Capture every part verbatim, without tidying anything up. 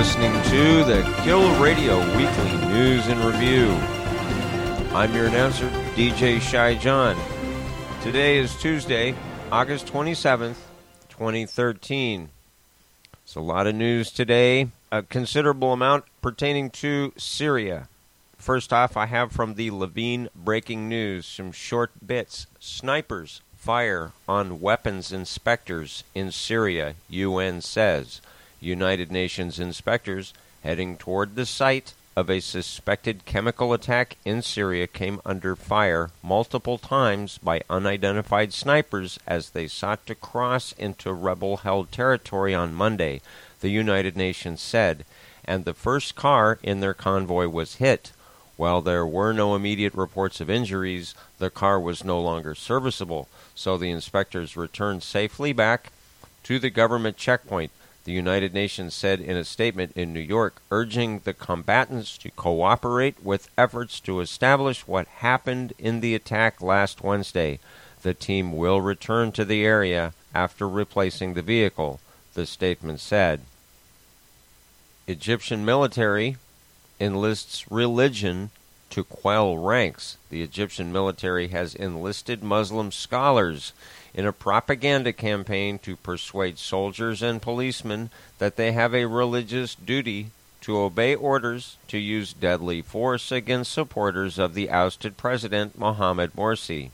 listening to the Kill Radio Weekly News and Review. I'm your announcer, D J Shy John. Today is Tuesday, August twenty-seventh, twenty thirteen. It's a lot of news today, a considerable amount pertaining to Syria. First off, I have from the Levine Breaking News some short bits. Snipers fire on weapons inspectors in Syria, U N says. United Nations inspectors heading toward the site of a suspected chemical attack in Syria came under fire multiple times by unidentified snipers as they sought to cross into rebel-held territory on Monday, the United Nations said, and the first car in their convoy was hit. While there were no immediate reports of injuries, the car was no longer serviceable, so the inspectors returned safely back to the government checkpoint, the United Nations said in a statement in New York, urging the combatants to cooperate with efforts to establish what happened in the attack last Wednesday. The team will return to the area after replacing the vehicle, the statement said. Egyptian military enlists religion to quell ranks. The Egyptian military has enlisted Muslim scholars in a propaganda campaign to persuade soldiers and policemen that they have a religious duty to obey orders to use deadly force against supporters of the ousted President Mohamed Morsi.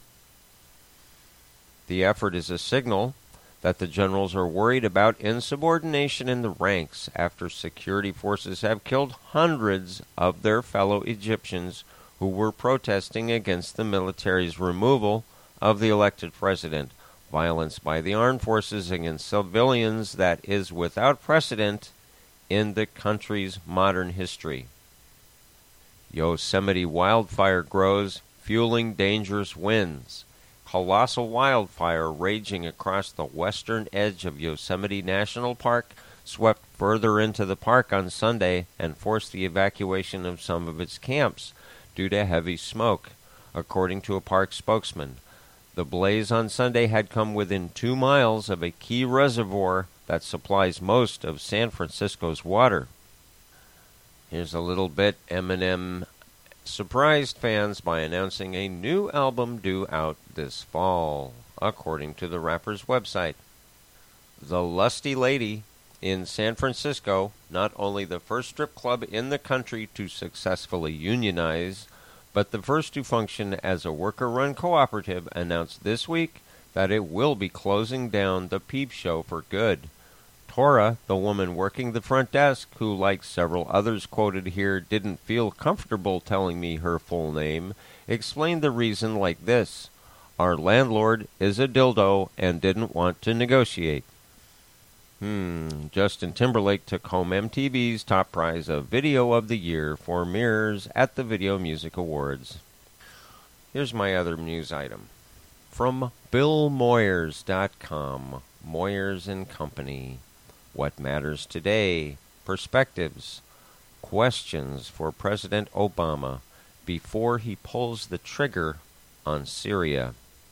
The effort is a signal that the generals are worried about insubordination in the ranks after security forces have killed hundreds of their fellow Egyptians who were protesting against the military's removal of the elected president. Violence by the armed forces against civilians that is without precedent in the country's modern history. Yosemite wildfire grows, fueling dangerous winds. Colossal wildfire raging across the western edge of Yosemite National Park swept further into the park on Sunday and forced the evacuation of some of its camps due to heavy smoke, according to a park spokesman. The blaze on Sunday had come within two miles of a key reservoir that supplies most of San Francisco's water. Here's a little bit. Eminem surprised fans by announcing a new album due out this fall, according to the rapper's website. The Lusty Lady in San Francisco, not only the first strip club in the country to successfully unionize, but the first to function as a worker-run cooperative, announced this week that it will be closing down the Peep Show for good. Tora, the woman working the front desk, who, like several others quoted here, didn't feel comfortable telling me her full name, explained the reason like this: our landlord is a dildo and didn't want to negotiate. Hmm, Justin Timberlake took home M T V's top prize of Video of the Year for Mirrors at the Video Music Awards. Here's my other news item. From Bill Moyers dot com, Moyers and Company. What matters today? Perspectives. Questions for President Obama before he pulls the trigger on Syria.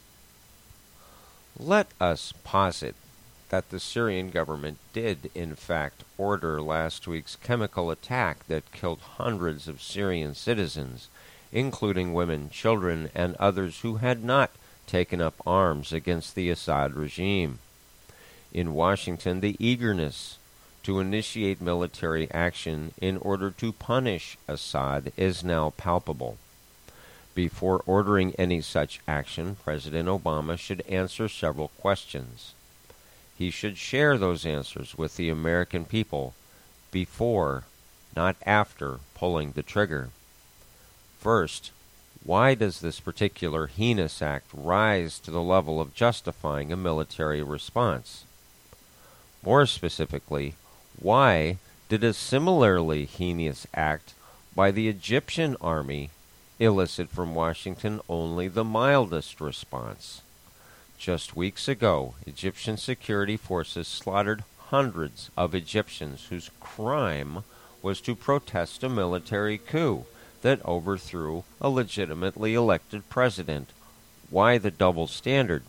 Let us posit that the Syrian government did, in fact, order last week's chemical attack that killed hundreds of Syrian citizens, including women, children, and others who had not taken up arms against the Assad regime. In Washington, the eagerness to initiate military action in order to punish Assad is now palpable. Before ordering any such action, President Obama should answer several questions. He should share those answers with the American people before, not after, pulling the trigger. First, why does this particular heinous act rise to the level of justifying a military response? More specifically, why did a similarly heinous act by the Egyptian army elicit from Washington only the mildest response? Just weeks ago, Egyptian security forces slaughtered hundreds of Egyptians whose crime was to protest a military coup that overthrew a legitimately elected president. Why the double standard?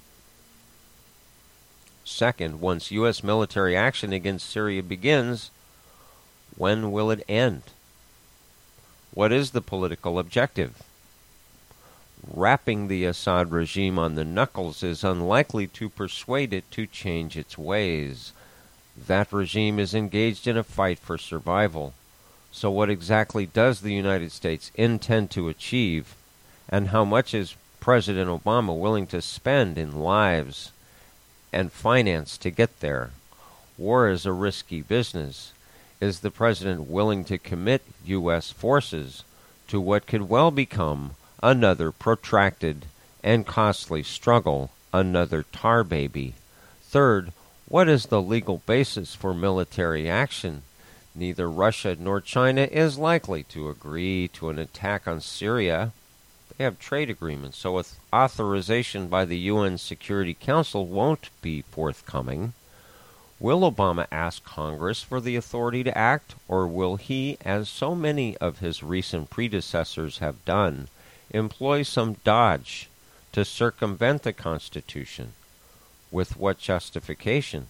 Second, once U S military action against Syria begins, When will it end? What is the political objective? Rapping the Assad regime on the knuckles is unlikely to persuade it to change its ways. That regime is engaged in a fight for survival. So what exactly does the United States intend to achieve, and how much is President Obama willing to spend in lives and finance to get there? War is a risky business. Is the president willing to commit U S forces to what could well become another protracted and costly struggle, another tar baby? Third, what is the legal basis for military action? Neither Russia nor China is likely to agree to an attack on Syria. They have trade agreements, so authorization by the U N Security Council won't be forthcoming. Will Obama ask Congress for the authority to act, or will he, as so many of his recent predecessors have done, employ some dodge to circumvent the Constitution? With what justification?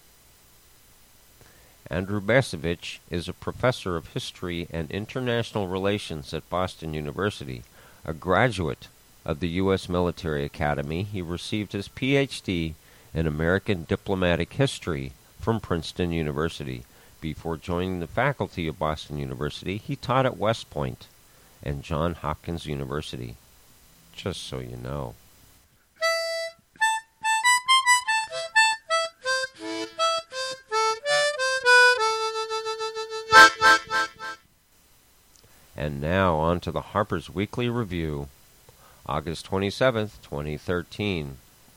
Andrew Bacevich is a professor of history and international relations at Boston University. A graduate of the U S Military Academy, he received his P H D in American Diplomatic History from Princeton University. Before joining the faculty of Boston University, he taught at West Point and Johns Hopkins University. Just so you know. And now on to the Harper's Weekly Review, August twenty-seventh, twenty thirteen.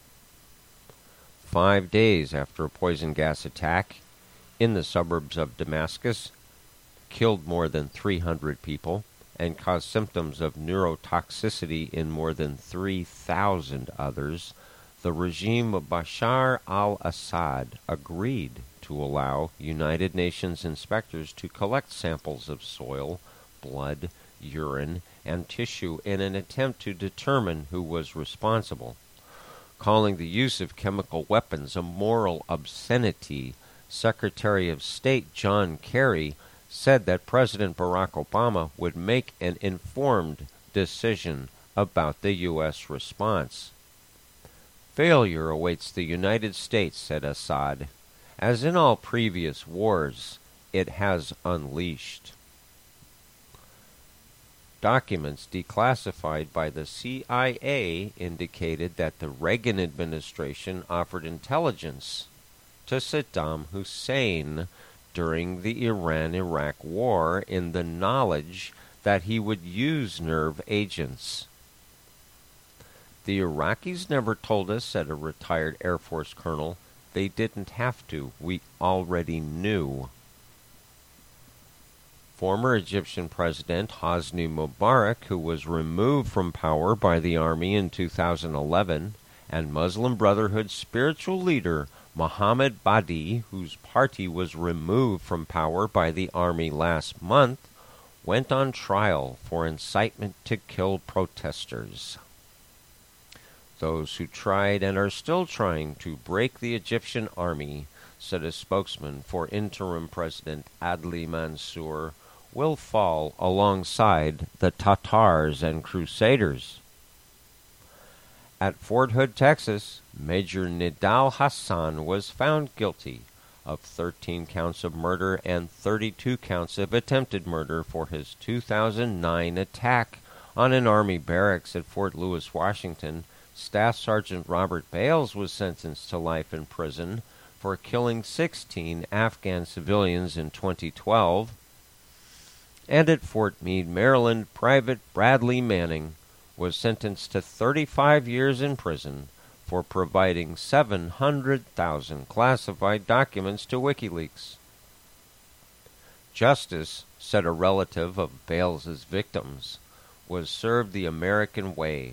Five days after a poison gas attack in the suburbs of Damascus killed more than three hundred people and caused symptoms of neurotoxicity in more than three thousand others, the regime of Bashar al-Assad agreed to allow United Nations inspectors to collect samples of soil, blood, urine, and tissue in an attempt to determine who was responsible. Calling the use of chemical weapons a moral obscenity, Secretary of State John Kerry said that President Barack Obama would make an informed decision about the U S response. Failure awaits the United States, said Assad. As in all previous wars, it has unleashed. Documents declassified by the C I A indicated that the Reagan administration offered intelligence to Saddam Hussein during the Iran-Iraq War in the knowledge that he would use nerve agents. The Iraqis never told us, said a retired Air Force colonel. They didn't have to. We already knew. Former Egyptian President Hosni Mubarak, who was removed from power by the army in two thousand eleven, and Muslim Brotherhood spiritual leader Mohammed Badi, whose party was removed from power by the army last month, went on trial for incitement to kill protesters. Those who tried and are still trying to break the Egyptian army, said a spokesman for interim President Adli Mansour, will fall alongside the Tatars and Crusaders. At Fort Hood, Texas, Major Nidal Hassan was found guilty of thirteen counts of murder and thirty-two counts of attempted murder for his two thousand nine attack on an Army barracks at Fort Lewis, Washington. Staff Sergeant Robert Bales was sentenced to life in prison for killing sixteen Afghan civilians in twenty twelve. And at Fort Meade, Maryland, Private Bradley Manning was sentenced to thirty-five years in prison for providing seven hundred thousand classified documents to WikiLeaks. Justice, said a relative of Bales's victims, was served the American way.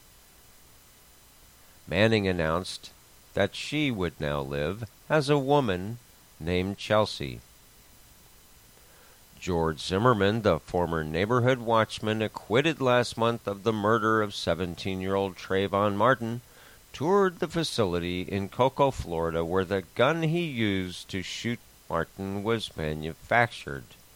Manning announced that she would now live as a woman named Chelsea. George Zimmerman, the former neighborhood watchman acquitted last month of the murder of seventeen-year-old Trayvon Martin, toured the facility in Cocoa, Florida, where the gun he used to shoot Martin was manufactured.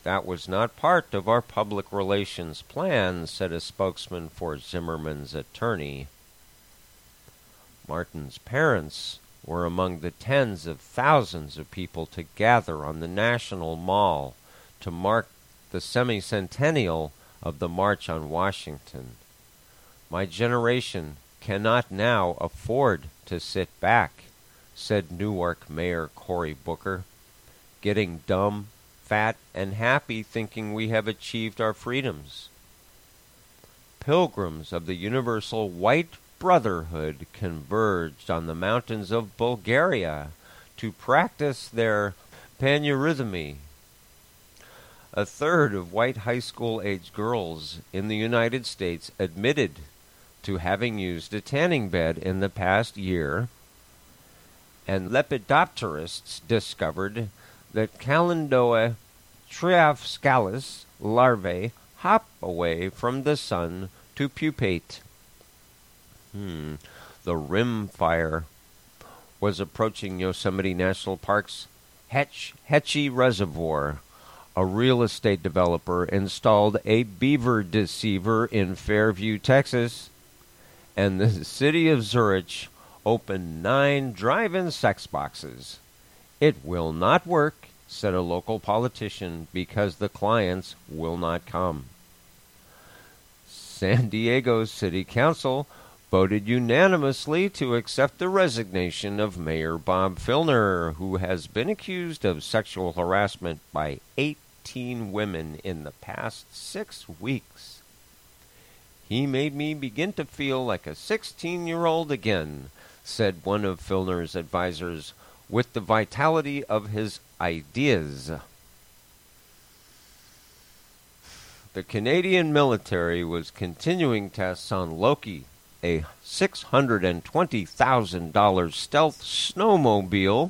That was not part of our public relations plan, said a spokesman for Zimmerman's attorney. Martin's parents were among the tens of thousands of people to gather on the National Mall to mark the semi-centennial of the March on Washington. My generation cannot now afford to sit back, said Newark Mayor Cory Booker, getting dumb, fat, and happy thinking we have achieved our freedoms. Pilgrims of the Universal White Brotherhood converged on the mountains of Bulgaria to practice their panurhythmy. A third of white high school-age girls in the United States admitted to having used a tanning bed in the past year, and lepidopterists discovered that Calendoa triopscalis larvae hop away from the sun to pupate. Hmm. The rim fire was approaching Yosemite National Park's Hetch, Hetchy Reservoir. A real estate developer installed a beaver deceiver in Fairview, Texas, and the city of Zurich opened nine drive-in sex boxes. It will not work, said a local politician, because the clients will not come. San Diego City Council voted unanimously to accept the resignation of Mayor Bob Filner, who has been accused of sexual harassment by eighteen women in the past six weeks. He made me begin to feel like a sixteen-year-old again, said one of Filner's advisors, with the vitality of his ideas. The Canadian military was continuing tests on Loki, a six hundred twenty thousand dollars stealth snowmobile,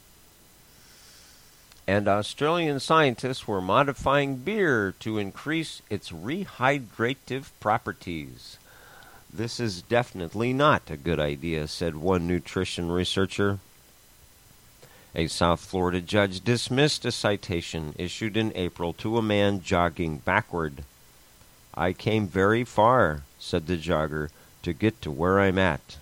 and Australian scientists were modifying beer to increase its rehydrative properties. This is definitely not a good idea, said one nutrition researcher. A South Florida judge dismissed a citation issued in April to a man jogging backward. I came very far, said the jogger, to get to where I'm at.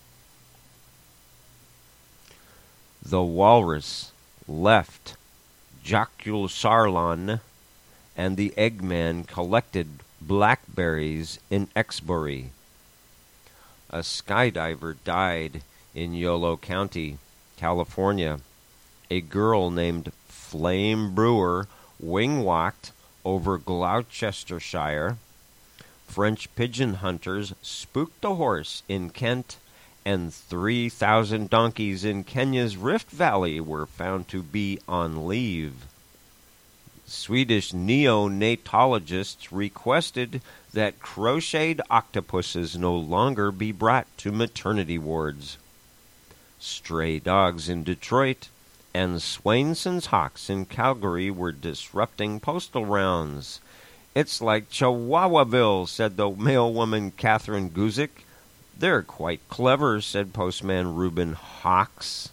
The walrus left Jocular and the Eggman collected blackberries in Exbury. A skydiver died in Yolo County, California. A girl named Flame Brewer wing-walked over Gloucestershire. French pigeon hunters spooked a horse in Kent, and three thousand donkeys in Kenya's Rift Valley were found to be on leave. Swedish neonatologists requested that crocheted octopuses no longer be brought to maternity wards. Stray dogs in Detroit and Swainson's hawks in Calgary were disrupting postal rounds. It's like Chihuahuaville, said the mailwoman Catherine Guzik. They're quite clever, said postman Reuben Hawks.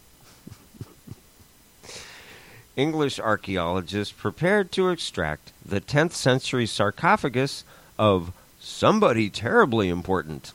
English archaeologists prepared to extract the tenth century sarcophagus of somebody terribly important.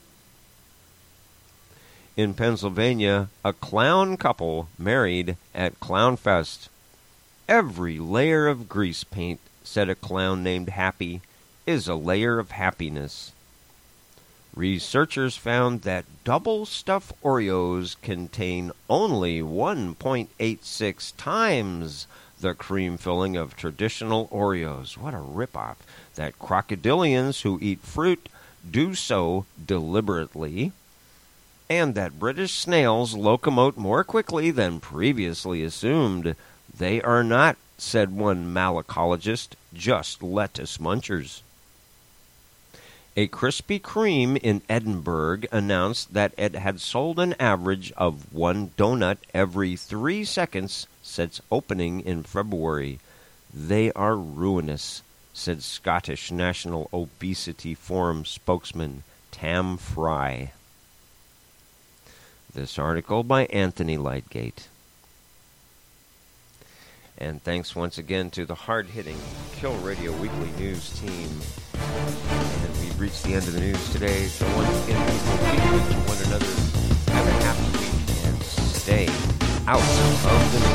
In Pennsylvania, a clown couple married at Clownfest. Every layer of grease paint, said a clown named Happy, is a layer of happiness. Researchers found that double-stuffed Oreos contain only one point eight six times the cream filling of traditional Oreos. What a ripoff. That crocodilians who eat fruit do so deliberately, and that British snails locomote more quickly than previously assumed. They are not, said one malacologist, just lettuce munchers. A Krispy Kreme in Edinburgh announced that it had sold an average of one donut every three seconds since opening in February. They are ruinous, said Scottish National Obesity Forum spokesman Tam Fry. This article by Anthony Lightgate. And thanks once again to the hard-hitting Kill Radio Weekly News team. And we've reached the end of the news today. So once again, people, be good to one another. Have a happy week and stay out of the news.